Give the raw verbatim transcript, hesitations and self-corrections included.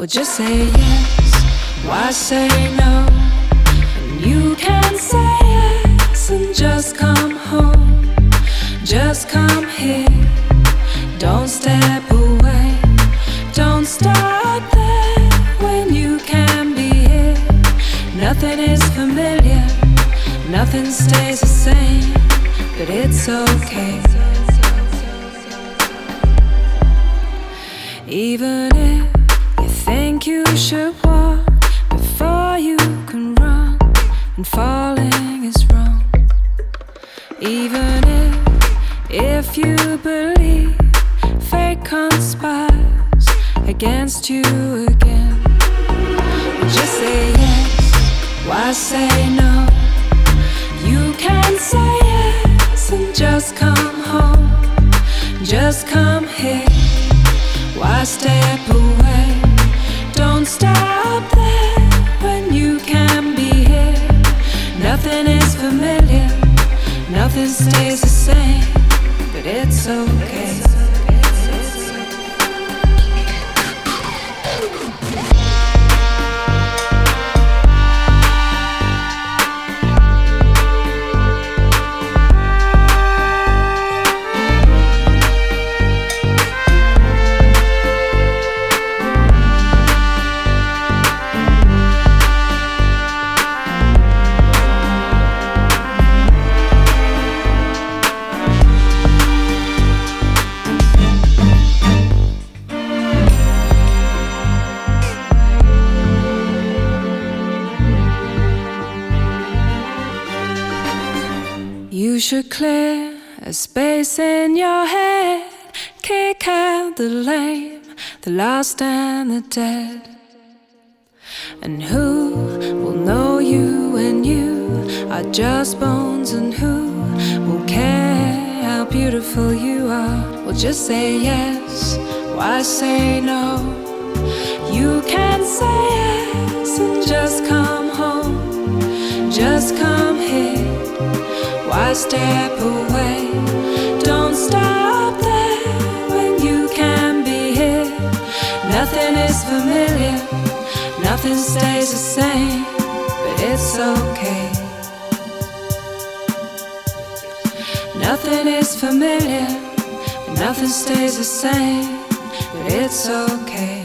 Well, just say yes, why say no? And you can say yes and just come home. Just come here, don't step away. Don't stop there when you can be here. Nothing is familiar, nothing stays the same, but it's okay. Even if you think you should walk before you can run, and falling is wrong. Even if, if you believe fate conspires against you again, just say yes, why say no? You can say yes and just come home. Just come here, why step away? Don't stop there when you can be here. Nothing is familiar, nothing stays the same, but it's okay. You should clear a space in your head, kick out the lame, the lost and the dead. And who will know you when you are just bones? And who will care how beautiful you are? Well, just say yes, why say no? You can say yes and just come home. Just come here, why step away? Don't stop there when you can be here. Nothing is familiar, nothing stays the same, but it's okay. Nothing is familiar, nothing stays the same, but it's okay.